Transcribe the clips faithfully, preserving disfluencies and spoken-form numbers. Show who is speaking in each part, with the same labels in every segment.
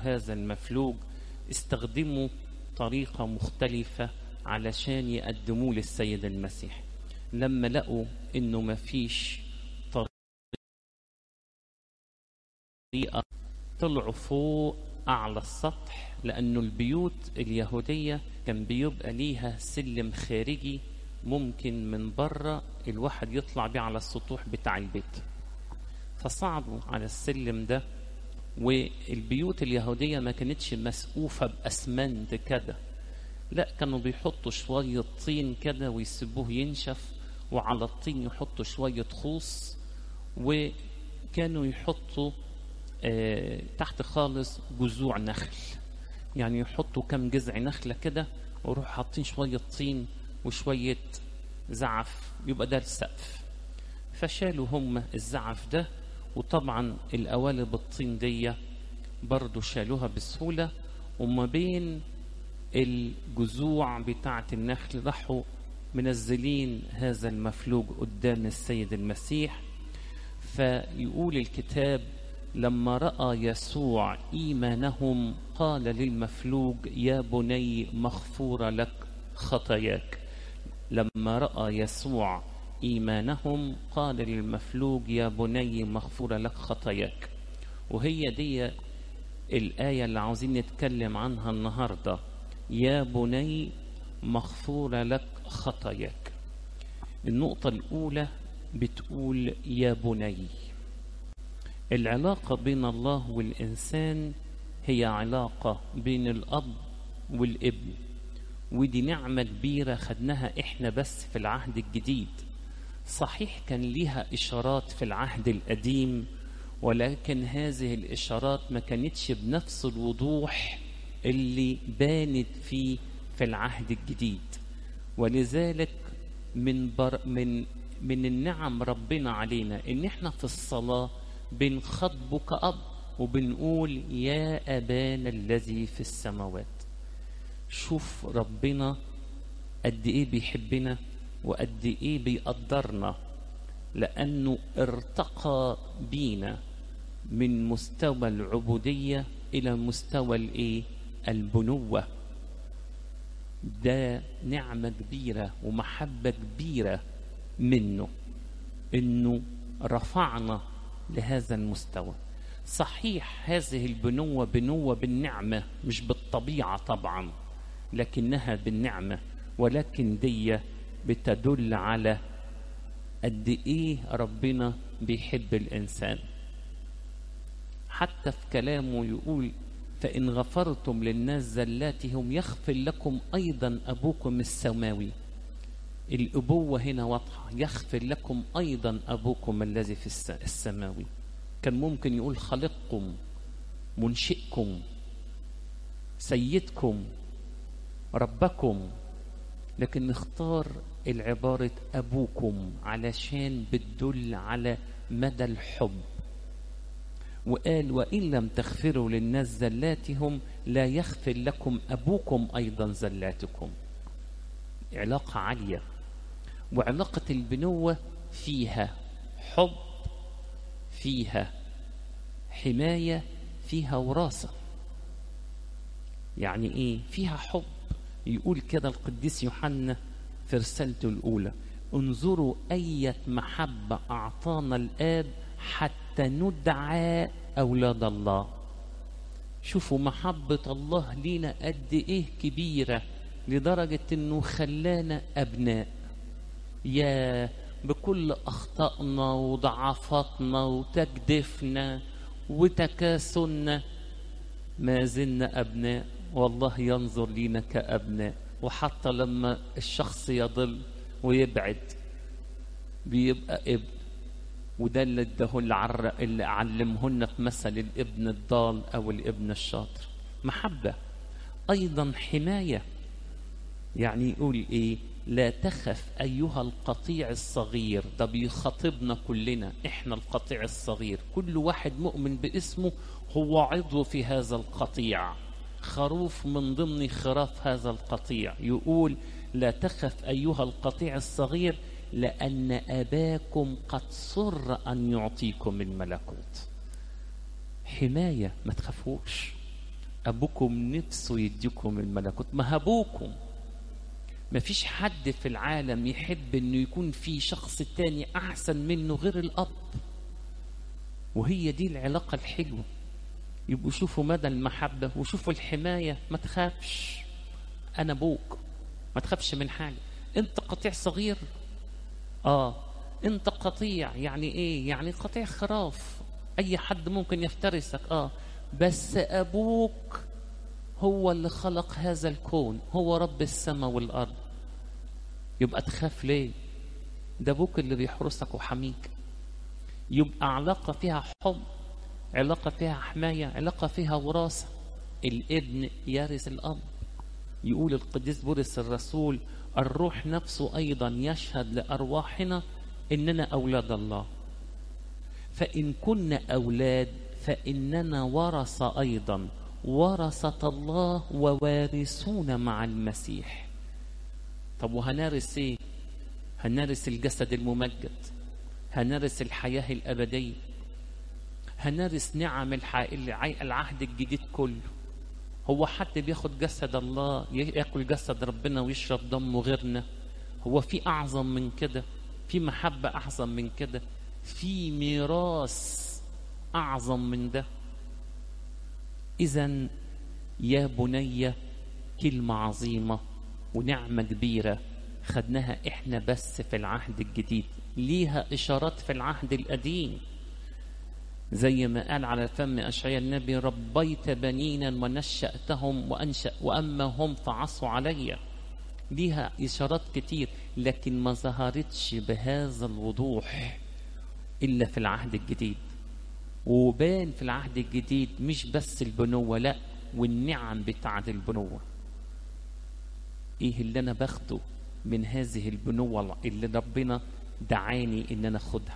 Speaker 1: هذا المفلوج استخدموا طريقة مختلفة علشان يقدموه للسيد المسيح. لما لقوا انه مفيش طريقة طلعوا فوق اعلى السطح، لانه البيوت اليهودية كان بيبقى ليها سلم خارجي ممكن من بره الواحد يطلع بيه على السطوح بتاع البيت. فصعدوا على السلم ده، والبيوت اليهودية ما كانتش مسقوفة بأسمنت كده، لا كانوا بيحطوا شوية طين كده ويسيبوه ينشف، وعلى الطين يحطوا شوية خوص، وكانوا يحطوا آه تحت خالص جذوع نخل، يعني يحطوا كم جذع نخلة كده ويروحوا حاطين شوية طين وشوية زعف، يبقى ده السقف. فشالوا هم الزعف ده، وطبعا القوالب الطين دي برضو شالوها بسهولة، وما بين الجذوع بتاعة النخل راحوا منزلين هذا المفلوج قدام السيد المسيح. فيقول الكتاب لما رأى يسوع إيمانهم قال للمفلوج يا بني مغفورة لك خطاياك. لما رأى يسوع إيمانهم قال للمفلوج يا بني مغفورة لك خطاياك. وهي دي الآية اللي عاوزين نتكلم عنها النهاردة، يا بني مغفورة لك خطاياك. النقطة الأولى بتقول يا بني. العلاقة بين الله والإنسان هي علاقة بين الأب والابن، ودي نعمة كبيرة خدناها إحنا بس في العهد الجديد. صحيح كان ليها إشارات في العهد القديم، ولكن هذه الإشارات ما كانتش بنفس الوضوح اللي بانت فيه في العهد الجديد. ولذلك من بر من من النعم ربنا علينا إن إحنا في الصلاة بنخاطبه كأب وبنقول يا أبانا الذي في السماوات. شوف ربنا قد إيه بيحبنا وقد إيه بيقدرنا، لأنه ارتقى بينا من مستوى العبودية إلى مستوى الإيه؟ البنوة. ده نعمة كبيرة ومحبة كبيرة منه إنه رفعنا لهذا المستوى. صحيح هذه البنوة بنوة بالنعمة مش بالطبيعة طبعا، لكنها بالنعمة، ولكن دي بتدل على قد ايه ربنا بيحب الانسان. حتى في كلامه يقول فإن غفرتم للناس زلاتهم يغفر لكم أيضا أبوكم السماوي. الأبوة هنا واضحة، يغفر لكم أيضا أبوكم الذي في السماوي. كان ممكن يقول خالقكم، منشئكم، سيدكم، ربكم، لكن اختار العبارة أبوكم علشان بتدل على مدى الحب. وقال وإن لم تغفروا للناس زلاتهم لا يغفر لكم أبوكم أيضا زلاتكم. علاقة عالية، وعلاقة البنوة فيها حب، فيها حماية، فيها وراثة. يعني إيه؟ فيها حب. يقول كده القديس يوحنا في رسالته الأولى انظروا أية محبة أعطانا الآب حتى ندعى أولاد الله. شوفوا محبة الله لينا قد إيه كبيرة، لدرجة إنه خلانا أبناء. يا بكل أخطائنا وضعفاتنا وتجدفنا وتكاسلنا ما زلنا أبناء، والله ينظر لينا كأبناء. وحتى لما الشخص يضل ويبعد بيبقى ابن. وده اللي اداه اللي علمهن في مثل الابن الضال أو الابن الشاطر. محبة أيضا حماية. يعني يقول إيه؟ لا تخف أيها القطيع الصغير. ده بيخاطبنا كلنا، إحنا القطيع الصغير. كل واحد مؤمن باسمه هو عضو في هذا القطيع، خروف من ضمن خراف هذا القطيع. يقول لا تخف أيها القطيع الصغير لأن أباكم قد سر أن يعطيكم الملكوت. حماية، ما تخافوش. أبوكم نفسه يديكم الملكوت، ما أبوكم. ما فيش حد في العالم يحب إنه يكون في شخص تاني أحسن منه غير الأب، وهي دي العلاقة الحلوة. يبقوا شوفوا مدى المحبة وشوفوا الحماية. ما تخافش، أنا أبوك، ما تخافش من حاجة. أنت قطيع صغير، آه أنت قطيع، يعني إيه؟ يعني قطيع خراف، أي حد ممكن يفترسك، آه بس أبوك هو اللي خلق هذا الكون، هو رب السماء والأرض. يبقى تخاف ليه؟ ده أبوك اللي بيحرسك وحميك. يبقى علاقة فيها حب، علاقة فيها حماية، علاقة فيها وراثة. الابن يرث الأب. يقول القديس بولس الرسول: الروح نفسه أيضا يشهد لأرواحنا إننا أولاد الله، فإن كنا أولاد فإننا ورثة أيضا، ورثة الله ووارثون مع المسيح. طب وهنرث إيه؟ هنرث الجسد الممجد، هنرث الحياة الأبدية، هنرث نعم العهد الجديد كله. هو حد بياخد جسد الله، ياكل جسد ربنا ويشرب دمه غيرنا؟ هو في أعظم من كده؟ في محبة أعظم من كده؟ في ميراث أعظم من ده؟ إذن يا بني كلمة عظيمة ونعمة كبيرة خدناها إحنا بس في العهد الجديد، ليها إشارات في العهد القديم، زي ما قال على فم أشعياء النبي: ربيت بنينا ونشأتهم وأنشأ وأما هم فعصوا علي. ليها إشارات كتير، لكن ما ظهرتش بهذا الوضوح إلا في العهد الجديد. وبان في العهد الجديد مش بس البنوة، لا، والنعم بتاعت البنوة. إيه اللي أنا باخده من هذه البنوة اللي ربنا دعاني إن أنا أخدها؟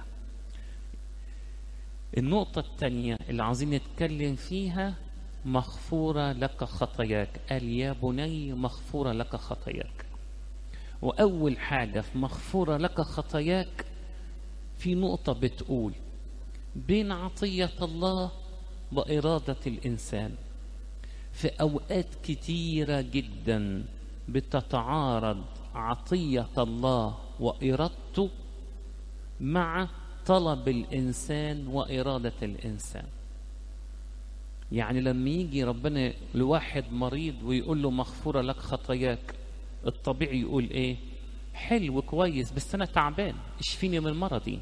Speaker 1: النقطة الثانية اللي عايزين نتكلم فيها: مغفورة لك خطاياك. قال يا بني مغفورة لك خطاياك. وأول حاجة في مغفورة لك خطاياك في نقطة بتقول بين عطية الله وإرادة الإنسان. في أوقات كتيرة جدا بتتعارض عطية الله وإرادته مع طلب الإنسان وإرادة الإنسان. يعني لما يجي ربنا لواحد مريض ويقول له مغفورة لك خطاياك، الطبيعي يقول إيه؟ حلو كويس، بس أنا تعبان، اشفيني من مرضي.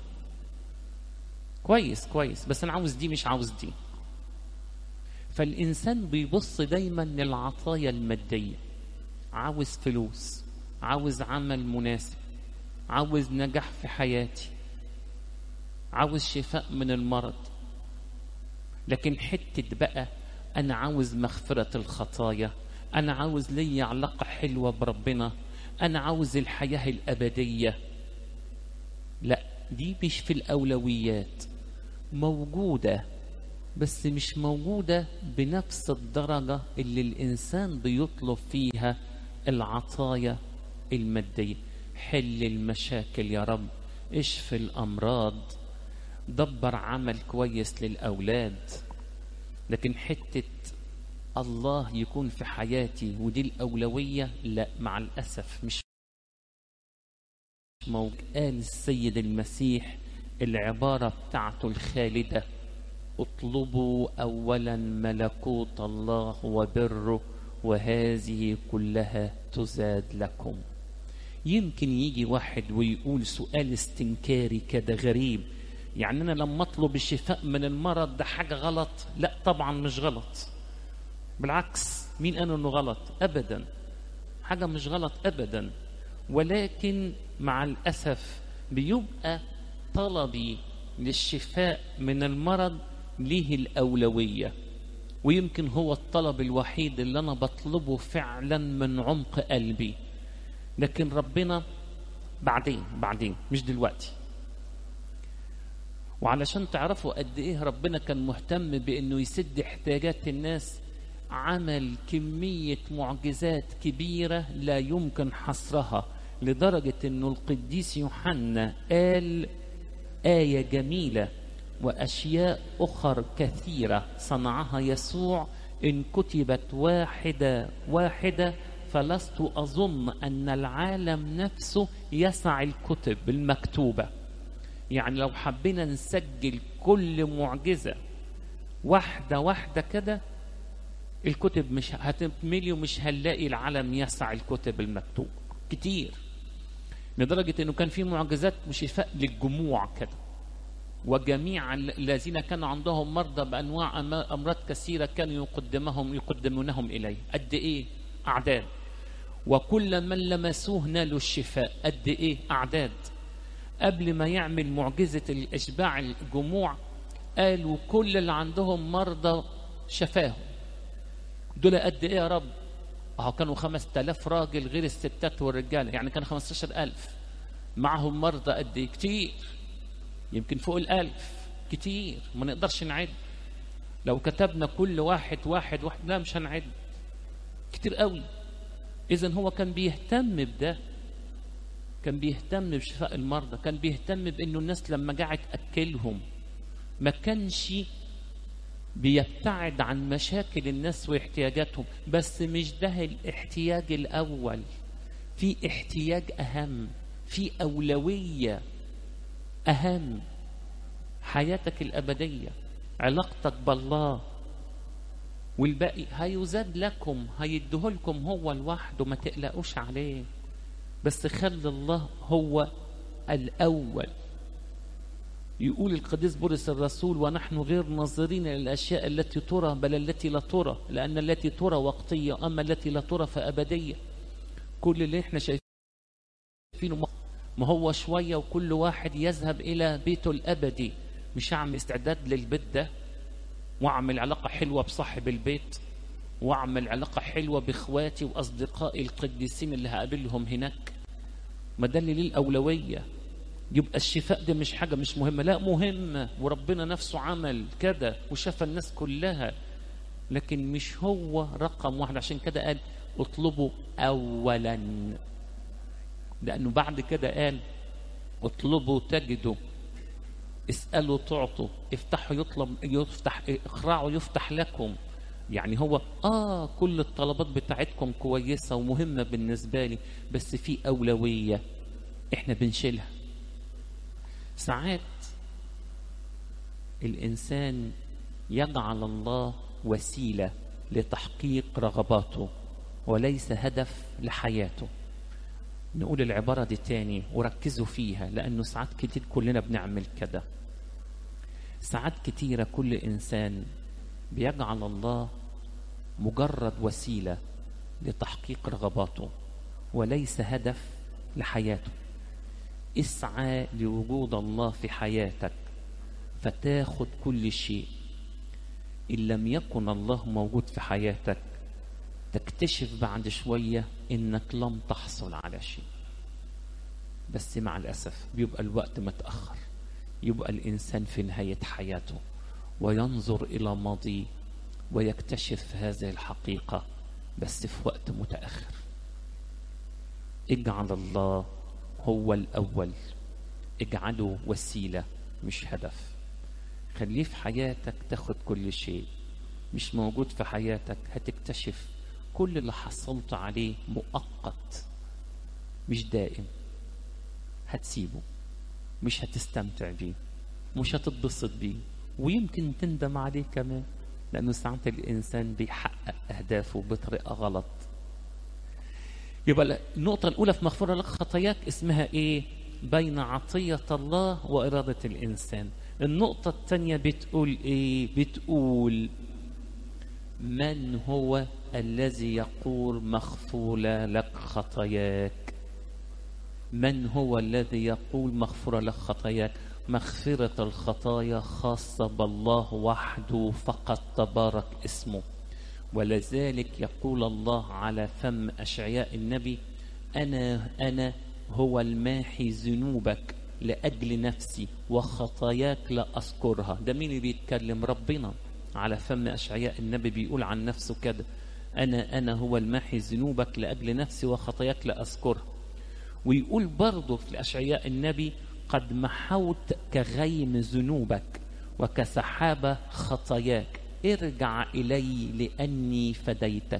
Speaker 1: كويس كويس بس أنا عاوز دي مش عاوز دي. فالإنسان بيبص دايما للعطايا المادية، عاوز فلوس، عاوز عمل مناسب، عاوز نجاح في حياتي، عاوز شفاء من المرض. لكن حتة بقى أنا عاوز مغفرة الخطايا، أنا عاوز لي علاقة حلوة بربنا، أنا عاوز الحياة الأبدية، لا، دي مش في الأولويات. موجودة بس مش موجودة بنفس الدرجة اللي الإنسان بيطلب فيها العطايا المادية. حل المشاكل يا رب، اشف الأمراض، دبر عمل كويس للأولاد. لكن حتة الله يكون في حياتي ودي الأولوية، لا، مع الأسف مش موجود. قال السيد المسيح العبارة بتاعته الخالدة: اطلبوا أولا ملكوت الله وبره وهذه كلها تزاد لكم. يمكن يجي واحد ويقول سؤال استنكاري كده غريب: يعني أنا لما أطلب الشفاء من المرض ده حاجة غلط؟ لا طبعا مش غلط، بالعكس، مين قال إنه غلط؟ أبدا، حاجة مش غلط أبدا. ولكن مع الأسف بيبقى طلبي للشفاء من المرض ليه الأولوية، ويمكن هو الطلب الوحيد اللي أنا بطلبه فعلا من عمق قلبي. لكن ربنا بعدين بعدين مش دلوقتي. وعلشان تعرفوا قد إيه ربنا كان مهتم بأنه يسد احتياجات الناس، عمل كمية معجزات كبيرة لا يمكن حصرها، لدرجة أنه القديس يوحنا قال آية جميلة: وأشياء أخر كثيرة صنعها يسوع إن كتبت واحدة واحدة فلست أظن أن العالم نفسه يسع الكتب المكتوبة. يعني لو حبينا نسجل كل معجزة واحدة واحدة كده، الكتب مش هتملي ومش هنلاقي العالم يسع الكتب المكتوبة كتير، لدرجة أنه كان في معجزات وشفاء للجموع كده، وجميع الذين كانوا عندهم مرضى بأنواع أمراض كثيرة كانوا يقدمهم يقدمونهم إليه. قد إيه أعداد. وكل من لمسوه نالوا الشفاء. قد إيه أعداد. قبل ما يعمل معجزة الإشباع الجموع قالوا كل اللي عندهم مرضى شفاهم. دول قد إيه يا رب؟ أهو كانوا خمس تلاف راجل غير الستات والرجال، يعني كان خمستاشر ألف. معهم مرضى قد إيه؟ كتير، يمكن فوق الألف. كتير ما نقدرش نعد. لو كتبنا كل واحد واحد واحد لا مش هنعد، كتير قوي. إذن هو كان بيهتم بده، كان بيهتم بشفاء المرضى، كان بيهتم بأنه الناس لما جاعت أكلهم. ما كانش بيبتعد عن مشاكل الناس واحتياجاتهم، بس مش ده الاحتياج الأول، في احتياج أهم، في أولوية أهم، حياتك الأبدية، علاقتك بالله، والباقي هيزاد لكم، هيدهولكم هو لوحده، ما تقلقوش عليه، بس خلي الله هو الأول. يقول القديس بولس الرسول: ونحن غير ناظرين إلى الأشياء التي ترى بل التي لا ترى، لأن التي ترى وقتية أما التي لا ترى فأبدية. كل اللي احنا شايفينه ما هو شوية، وكل واحد يذهب إلى بيته الأبدي. مش هعمل استعداد للبيت ده وأعمل علاقة حلوة بصاحب البيت، وأعمل علاقة حلوة بإخواتي وأصدقائي القديسين اللي هقابلهم هناك. ما ده اللي ليه الأولوية. يبقى الشفاء ده مش حاجة مش مهمة، لا مهمة، وربنا نفسه عمل كده وشفى الناس كلها، لكن مش هو رقم واحد. عشان كده قال اطلبوا أولا، لأنه بعد كده قال اطلبوا تجدوا، اسألوا تعطوا، افتحوا يطلب يفتح، اقرعوا يفتح لكم. يعني هو آه كل الطلبات بتاعتكم كويسة ومهمة بالنسبة لي، بس في أولوية احنا بنشيلها. ساعات الإنسان يجعل الله وسيلة لتحقيق رغباته وليس هدف لحياته. نقول العبارة دي تاني وركزوا فيها، لأنه ساعات كتير كلنا بنعمل كده. ساعات كتيرة كل إنسان بيجعل الله مجرد وسيلة لتحقيق رغباته وليس هدف لحياته. اسعى لوجود الله في حياتك فتاخد كل شيء. إن لم يكن الله موجود في حياتك تكتشف بعد شوية إنك لم تحصل على شيء. بس مع الأسف بيبقى الوقت متأخر، يبقى الإنسان في نهاية حياته وينظر إلى ماضيه ويكتشف هذه الحقيقة بس في وقت متأخر. اجعل الله هو الأول، اجعله وسيلة مش هدف. خليه في حياتك تاخد كل شيء. مش موجود في حياتك هتكتشف كل اللي حصلت عليه مؤقت مش دائم، هتسيبه، مش هتستمتع بيه، مش هتتبسط بيه، ويمكن تندم عليه كمان، لأنه ساعات الإنسان بيحقق أهدافه بطريقة غلط. يبقى النقطة الأولى في مغفرة لك خطاياك اسمها إيه؟ بين عطية الله وإرادة الإنسان. النقطة الثانية بتقول إيه؟ بتقول من هو الذي يقول مغفورة لك خطاياك؟ من هو الذي يقول مغفورة لك خطاياك؟ مغفرة الخطايا خاصة بالله وحده فقط تبارك اسمه. ولذلك يقول الله على فم أشعياء النبي: أنا أنا هو الماحي ذنوبك لأجل نفسي وخطاياك لا أذكرها. ده مين اللي بيتكلم؟ ربنا. على فم أشعياء النبي بيقول عن نفسه كده: أنا أنا هو الماحي ذنوبك لأجل نفسي وخطاياك لا أذكرها. ويقول برضه في أشعياء النبي: قد محوت كغيم ذنوبك وكسحابة خطاياك. ارجع إلي لأني فديتك،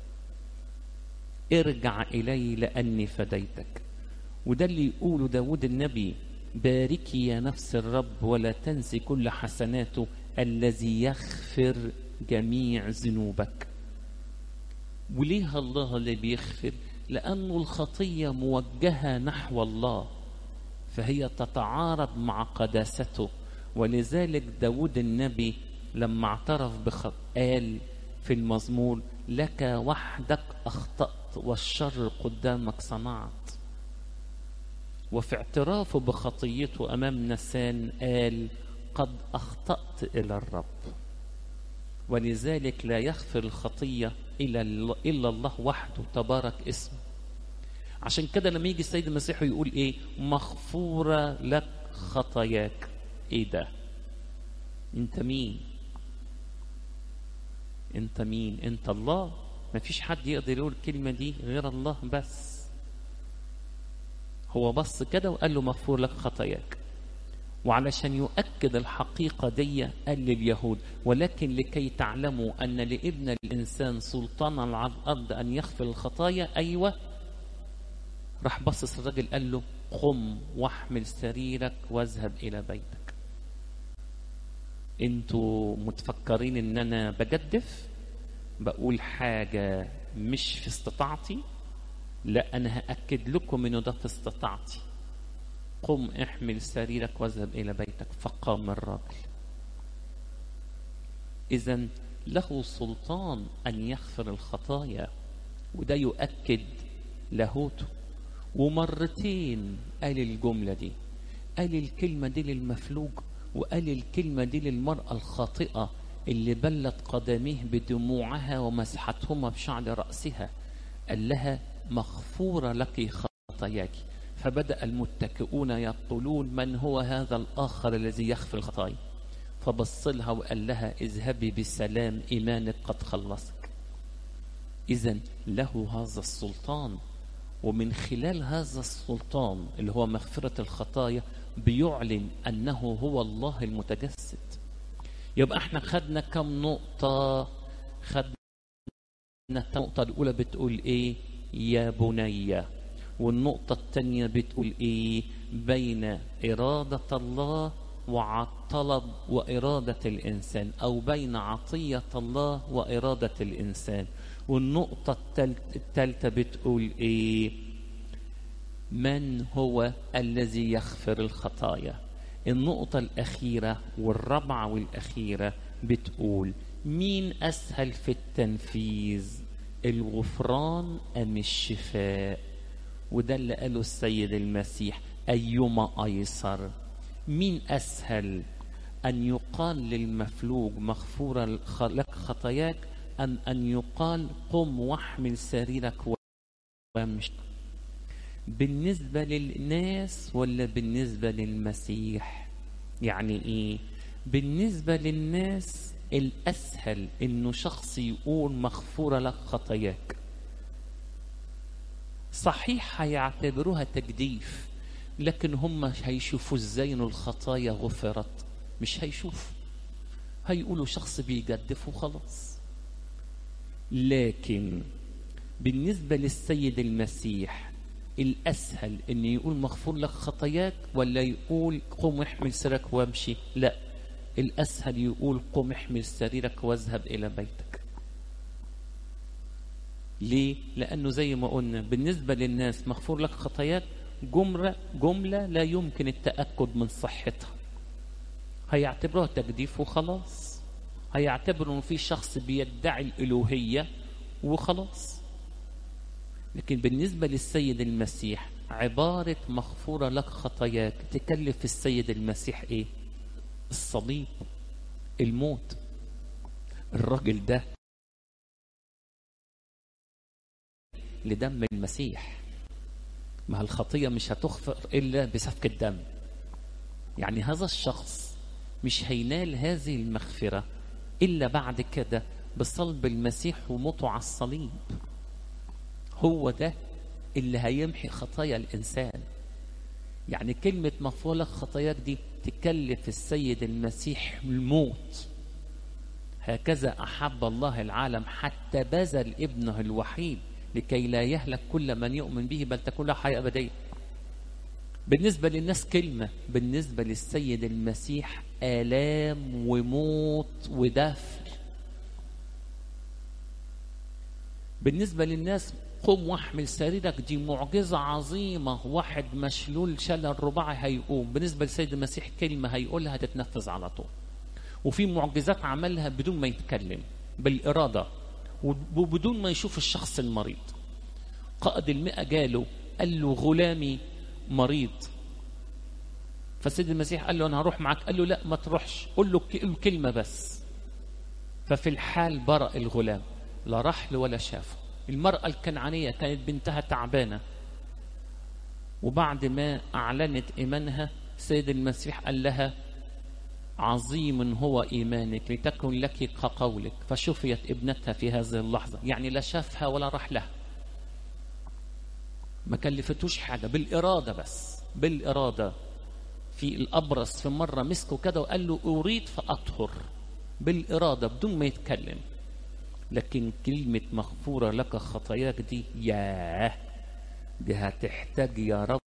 Speaker 1: ارجع إلي لأني فديتك. وده اللي يقوله داود النبي: باركي يا نفس الرب ولا تنسي كل حسناته الذي يغفر جميع ذنوبك. وليه الله اللي بيغفر؟ لأنه الخطية موجهة نحو الله، فهي تتعارض مع قداسته. ولذلك داود النبي لما اعترف بخط قال في المزمور: لك وحدك أخطأت والشر قدامك صنعت. وفي اعترافه بخطيته أمام نسان قال: قد أخطأت إلى الرب. ولذلك لا يغفر الخطية إلا الله وحده تبارك اسمه. عشان كده لما يجي السيد المسيح يقول إيه؟ مغفورة لك خطاياك. إيه ده؟ أنت مين؟ أنت مين؟ أنت الله. مفيش حد يقدر يقول الكلمة دي غير الله بس. هو بص كده وقال له مغفور لك خطاياك. وعلشان يؤكد الحقيقة دي قال لليهود: ولكن لكي تعلموا أن لابن الإنسان سلطان على الأرض أن يغفر الخطايا. أيوة. راح بصص الراجل قال له: قم واحمل سريرك واذهب إلى بيتك. انتوا متفكرين ان انا بجدف بقول حاجة مش في استطاعتي؟ لا، انا هأكد لكم انه ده في استطاعتي. قم احمل سريرك واذهب الى بيتك. فقام الراجل. اذن له سلطان ان يغفر الخطايا، وده يؤكد لاهوته. ومرتين قال الجملة دي، قال الكلمة دي للمفلوج، وقال الكلمة دي للمرأة الخاطئة اللي بلت قدميه بدموعها ومسحتهما بشعر رأسها. قال لها: مغفورة لك خطاياك. فبدأ المتكئون يقولون: من هو هذا الآخر الذي يغفر الخطايا؟ فبص لها وقال لها: اذهبي بسلام، إيمانك قد خلصك. إذن له هذا السلطان، ومن خلال هذا السلطان اللي هو مغفرة الخطايا بيعلن أنه هو الله المتجسد. يبقى احنا خدنا كم نقطة؟ خدنا النقطة الأولى بتقول إيه؟ يا بني. والنقطة الثانية بتقول إيه؟ بين إرادة الله وطلب وإرادة الإنسان، أو بين عطية الله وإرادة الإنسان. والنقطة الثالثة بتقول إيه؟ من هو الذي يغفر الخطايا. النقطة الأخيرة والرابعة والأخيرة بتقول: مين أسهل في التنفيذ، الغفران أم الشفاء؟ وده اللي قاله السيد المسيح: أيما أيسر؟ مين أسهل، أن يقال للمفلوج مغفورة لك خطاياك، أم أن يقال قم واحمل سريرك وامشي؟ بالنسبة للناس ولا بالنسبة للمسيح؟ يعني إيه؟ بالنسبة للناس الأسهل إنه شخص يقول مغفورة لك خطاياك. صحيح هيعتبروها تجديف، لكن هم هيشوفوا ازاي إن الخطايا غفرت؟ مش هيشوفوا، هيقولوا شخص بيجدف وخلاص. لكن بالنسبة للسيد المسيح الأسهل إن يقول مغفور لك خطاياك ولا يقول قم احمل سريرك وامشي؟ لا، الأسهل يقول قم احمل سريرك واذهب إلى بيتك. ليه؟ لأنه زي ما قلنا بالنسبة للناس مغفور لك خطاياك جملة, جملة لا يمكن التأكد من صحتها، هيعتبروها تجديف وخلاص، هيعتبروا إنه في شخص بيدعي الإلوهية وخلاص. لكن بالنسبة للسيد المسيح عبارة مغفورة لك خطاياك تكلف السيد المسيح إيه؟ الصليب، الموت. الراجل ده لدم المسيح، ما الخطية مش هتغفر إلا بسفك الدم. يعني هذا الشخص مش هينال هذه المغفرة إلا بعد كده بصلب المسيح وموته على الصليب. هو ده اللي هيمحي خطايا الإنسان. يعني كلمة مغفور لك خطاياك دي تكلف السيد المسيح الموت، هكذا أحب الله العالم حتى بذل ابنه الوحيد لكي لا يهلك كل من يؤمن به بل تكون له حياة أبدية. بالنسبة للناس كلمة، بالنسبة للسيد المسيح آلام وموت ودفن. بالنسبة للناس قم واحمل سريرك، دي معجزة عظيمة، واحد مشلول شلل رباعي هيقوم. بالنسبة للسيد المسيح كلمة هيقولها هتتنفذ على طول. وفي معجزات عملها بدون ما يتكلم، بالإرادة وبدون ما يشوف الشخص المريض. قائد المئة جاله قال له غلامي مريض، فالسيد المسيح قال له أنا هروح معك. قال له لا ما تروحش، قل له كلمة بس. ففي الحال برأ الغلام، لا راح له ولا شافه. المرأة الكنعانية كانت بنتها تعبانة، وبعد ما أعلنت إيمانها السيد المسيح قال لها عظيم هو إيمانك لتكن لك كقولك، فشفيت ابنتها في هذه اللحظة. يعني لا شافها ولا راح لها، ما كلفتوش حاجة، بالإرادة بس، بالإرادة. في الأبرص في مرة مسكه كده وقال له أريد فأطهر، بالإرادة بدون ما يتكلم. لكن كلمة مغفورة لك خطاياك دي، ياه دي هتحتاج يا رب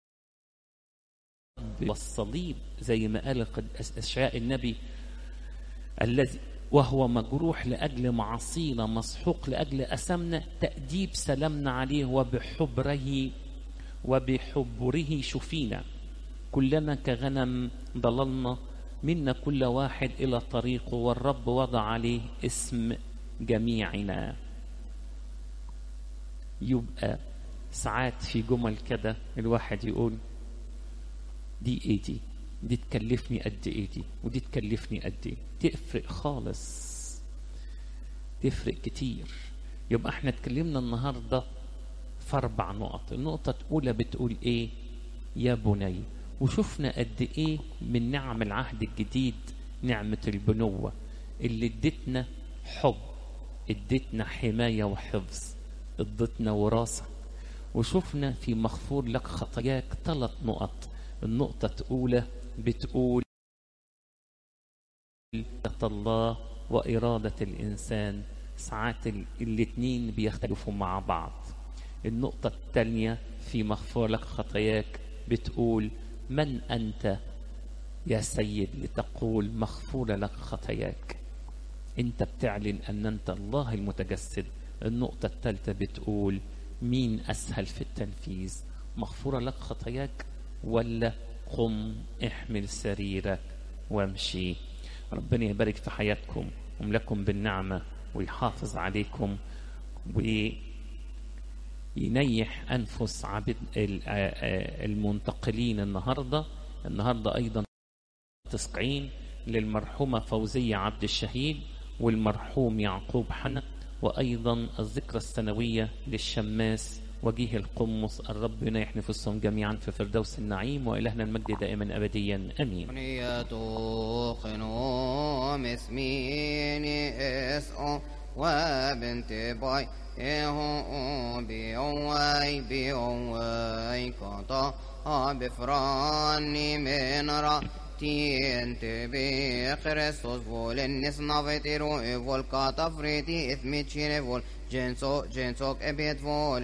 Speaker 1: والصليب، زي ما قال أشعياء النبي الذي وهو مجروح لأجل معاصينا مسحوق لأجل أثامنا تأديب سلامنا عليه وبحبره وبحبره شفينا. كلنا كغنم ضللنا، منا كل واحد إلى طريقه والرب وضع عليه اسم جميعنا. يبقى ساعات في جمل كده الواحد يقول دي ايه دي دي تكلفني قد ايه دي ودي تكلفني قد ايه. تفرق خالص، تفرق كتير. يبقى احنا اتكلمنا النهارده في اربع نقط. النقطه الاولى بتقول ايه؟ يا بني. وشفنا قد ايه من نعم العهد الجديد نعمه البنوه اللي ادتنا حب، ادتنا حمايه وحفظ، ادتنا وراثه. وشفنا في مغفور لك خطاياك ثلاث نقط. النقطة الأولى بتقول إرادة الله وإرادة الإنسان، ساعات الاتنين بيختلفوا مع بعض. النقطة الثانية في مغفور لك خطاياك بتقول من أنت يا سيد لتقول مغفور لك خطاياك؟ أنت بتعلن أن أنت الله المتجسد. النقطة الثالثة بتقول مين أسهل في التنفيذ، مغفور لك خطاياك ولا قم احمل سريرك وامشي؟ ربنا يبارك في حياتكم وملكم بالنعمة ويحافظ عليكم وينيح أنفس عبد المنتقلين. النهاردة النهاردة أيضا تسقعين للمرحومة فوزية عبد الشهيد والمرحوم يعقوب حنا، وأيضا الذكرى السنوية للشماس وجيه القمص. الرب ينيح نفوسهم جميعا في فردوس النعيم، وإلهنا المجد دائما أبديا آمين.
Speaker 2: وبنت باي إيهو بيوي بيوي كتا بفراني من را تين تبي خريستوس فول النس نافتيرو فول كاتا فريتي إثمي تشيني فول جنسو جنسوك أبيت فول